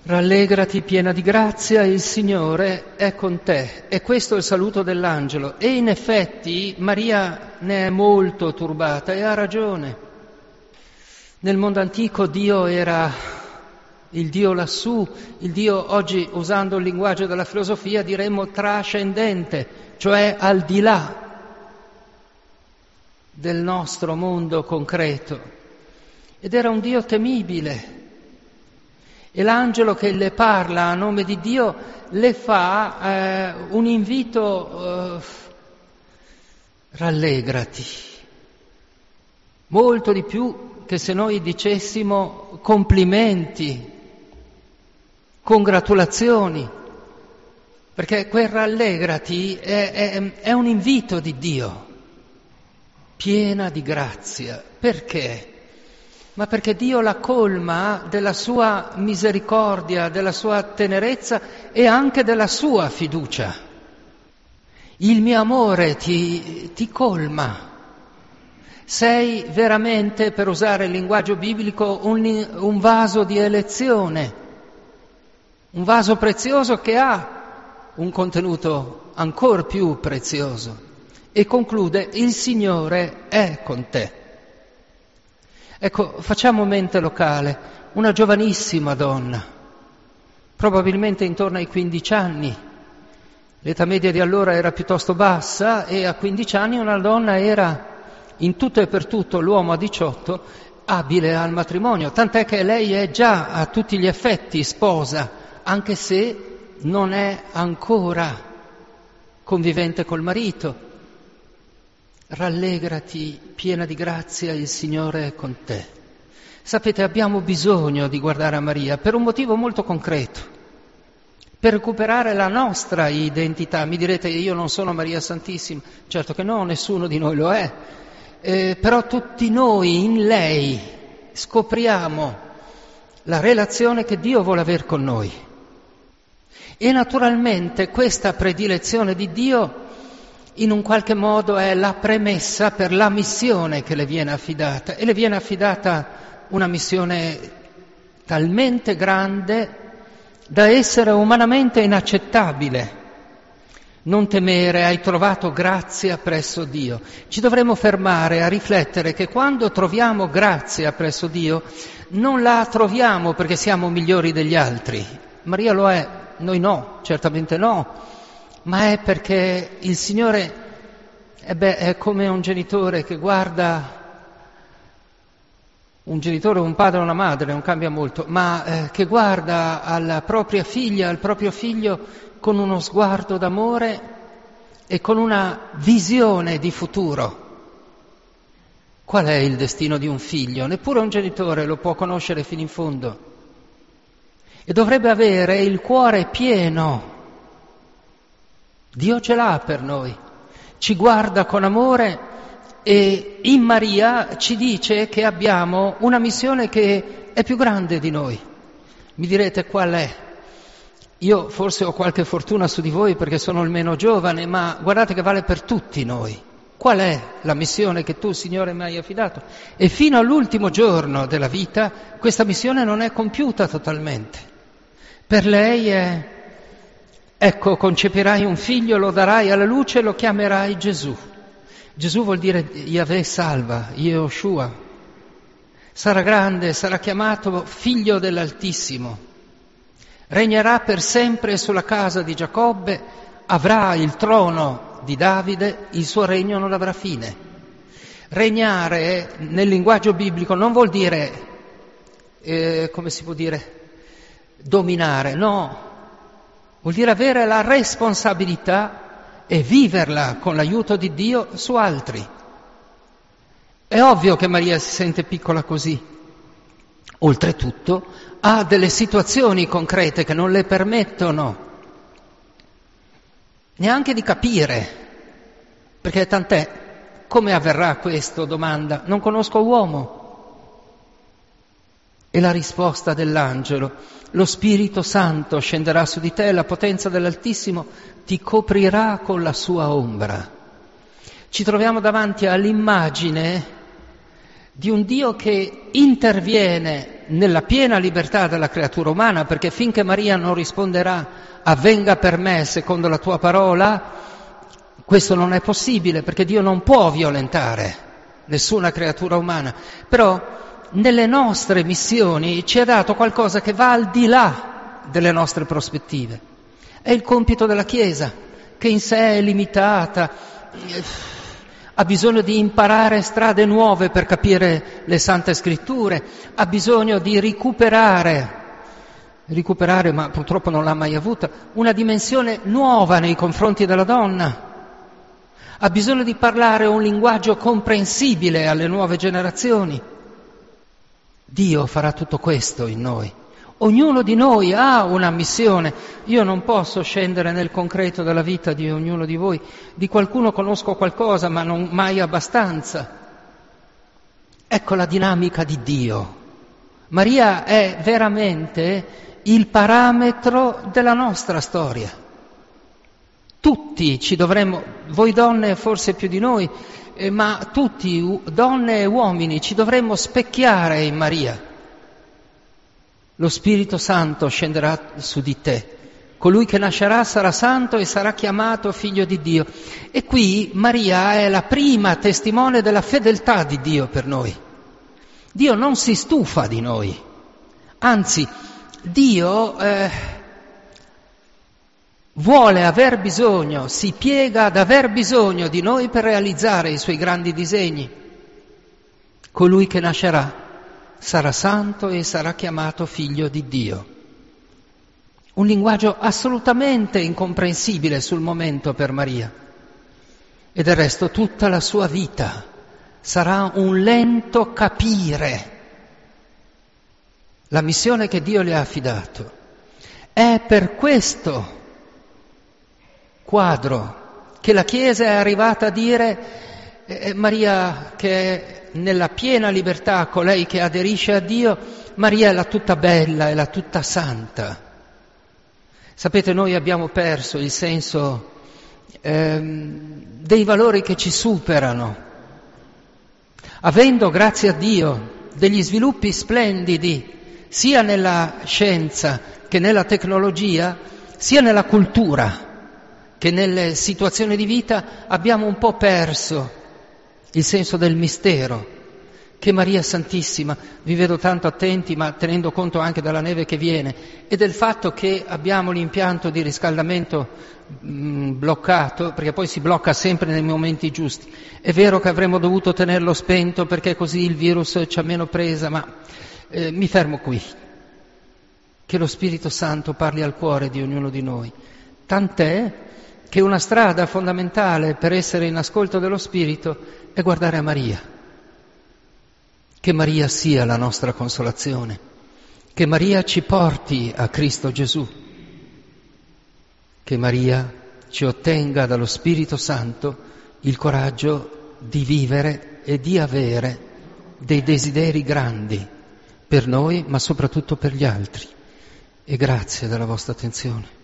Rallegrati piena di grazia, il Signore è con te. E questo è il saluto dell'angelo. E in effetti Maria ne è molto turbata e ha ragione. Nel mondo antico Dio era il Dio lassù, il Dio oggi, usando il linguaggio della filosofia, diremmo trascendente, cioè al di là del nostro mondo concreto. Ed era un Dio temibile. E l'angelo che le parla a nome di Dio le fa un invito, rallegrati, molto di più che se noi dicessimo complimenti, congratulazioni, perché quel rallegrati è un invito di Dio, piena di grazia. Perché? Ma perché Dio la colma della sua misericordia, della sua tenerezza e anche della sua fiducia. Il mio amore ti colma. Sei veramente, per usare il linguaggio biblico, un vaso di elezione, un vaso prezioso che ha un contenuto ancor più prezioso. E conclude, il Signore è con te. Ecco, facciamo mente locale, una giovanissima donna, probabilmente intorno ai 15 anni, l'età media di allora era piuttosto bassa e a 15 anni una donna era in tutto e per tutto, l'uomo a 18, abile al matrimonio, tant'è che lei è già a tutti gli effetti sposa, anche se non è ancora convivente col marito. Rallegrati, piena di grazia, il Signore è con te. Sapete, abbiamo bisogno di guardare a Maria per un motivo molto concreto, per recuperare la nostra identità. Mi direte, io non sono Maria Santissima. Certo che no, nessuno di noi lo è. Però tutti noi in lei scopriamo la relazione che Dio vuole avere con noi. E naturalmente questa predilezione di Dio in un qualche modo è la premessa per la missione che le viene affidata. E le viene affidata una missione talmente grande da essere umanamente inaccettabile. Non temere, hai trovato grazia presso Dio. Ci dovremmo fermare a riflettere che quando troviamo grazia presso Dio non la troviamo perché siamo migliori degli altri. Maria lo è, noi no, certamente no. Ma è perché il Signore è come un genitore che guarda, un genitore, un padre o una madre, non cambia molto, ma che guarda alla propria figlia, al proprio figlio con uno sguardo d'amore e con una visione di futuro. Qual è il destino di un figlio? Neppure un genitore lo può conoscere fino in fondo. E dovrebbe avere il cuore pieno. Dio ce l'ha per noi, ci guarda con amore e in Maria ci dice che abbiamo una missione che è più grande di noi. Mi direte qual è? Io forse ho qualche fortuna su di voi perché sono il meno giovane, ma guardate che vale per tutti noi. Qual è la missione che tu, Signore, mi hai affidato? E fino all'ultimo giorno della vita questa missione non è compiuta totalmente. Per lei è: ecco, concepirai un figlio, lo darai alla luce e lo chiamerai Gesù. Gesù vuol dire Yahweh salva, Yehoshua. Sarà grande, sarà chiamato figlio dell'Altissimo. Regnerà per sempre sulla casa di Giacobbe, avrà il trono di Davide, il suo regno non avrà fine. Regnare nel linguaggio biblico non vuol dire, come si può dire, dominare, no. Vuol dire avere la responsabilità e viverla con l'aiuto di Dio su altri. È ovvio che Maria si sente piccola così. Oltretutto ha delle situazioni concrete che non le permettono neanche di capire. Perché tant'è, come avverrà questo? Domanda. Non conosco uomo. E la risposta dell'angelo: lo Spirito Santo scenderà su di te, la potenza dell'Altissimo ti coprirà con la sua ombra. Ci troviamo davanti all'immagine di un Dio che interviene nella piena libertà della creatura umana, perché finché Maria non risponderà avvenga per me secondo la tua parola, questo non è possibile, perché Dio non può violentare nessuna creatura umana. Però nelle nostre missioni ci ha dato qualcosa che va al di là delle nostre prospettive. È il compito della Chiesa, che in sé è limitata, ha bisogno di imparare strade nuove per capire le Sante Scritture, ha bisogno di recuperare, ma purtroppo non l'ha mai avuta, una dimensione nuova nei confronti della donna. Ha bisogno di parlare un linguaggio comprensibile alle nuove generazioni. Dio farà tutto questo in noi. Ognuno di noi ha una missione. Io non posso scendere nel concreto della vita di ognuno di voi. Di qualcuno conosco qualcosa, ma non mai abbastanza. Ecco la dinamica di Dio. Maria è veramente il parametro della nostra storia. Tutti ci dovremmo, voi donne forse più di noi, ma tutti, donne e uomini, ci dovremmo specchiare in Maria. Lo Spirito Santo scenderà su di te. Colui che nascerà sarà santo e sarà chiamato figlio di Dio. E qui Maria è la prima testimone della fedeltà di Dio per noi. Dio non si stufa di noi. Anzi, Dio vuole aver bisogno, si piega ad aver bisogno di noi per realizzare i suoi grandi disegni. Colui che nascerà sarà santo e sarà chiamato figlio di Dio. Un linguaggio assolutamente incomprensibile sul momento per Maria. E del resto tutta la sua vita sarà un lento capire la missione che Dio le ha affidato. È per questo quadro che la Chiesa è arrivata a dire Maria che è nella piena libertà, colei che aderisce a Dio, Maria è la tutta bella, è la tutta santa. Sapete, noi abbiamo perso il senso dei valori che ci superano. Avendo, grazie a Dio, degli sviluppi splendidi, sia nella scienza che nella tecnologia, sia nella cultura che nelle situazioni di vita, abbiamo un po' perso il senso del mistero, che Maria Santissima, vi vedo tanto attenti, ma tenendo conto anche della neve che viene e del fatto che abbiamo l'impianto di riscaldamento bloccato, perché poi si blocca sempre nei momenti giusti. È vero che avremmo dovuto tenerlo spento perché così il virus ci ha meno presa, ma mi fermo qui. Che lo Spirito Santo parli al cuore di ognuno di noi. Tant'è che una strada fondamentale per essere in ascolto dello Spirito è guardare a Maria. Che Maria sia la nostra consolazione, che Maria ci porti a Cristo Gesù, che Maria ci ottenga dallo Spirito Santo il coraggio di vivere e di avere dei desideri grandi per noi, ma soprattutto per gli altri. E grazie della vostra attenzione.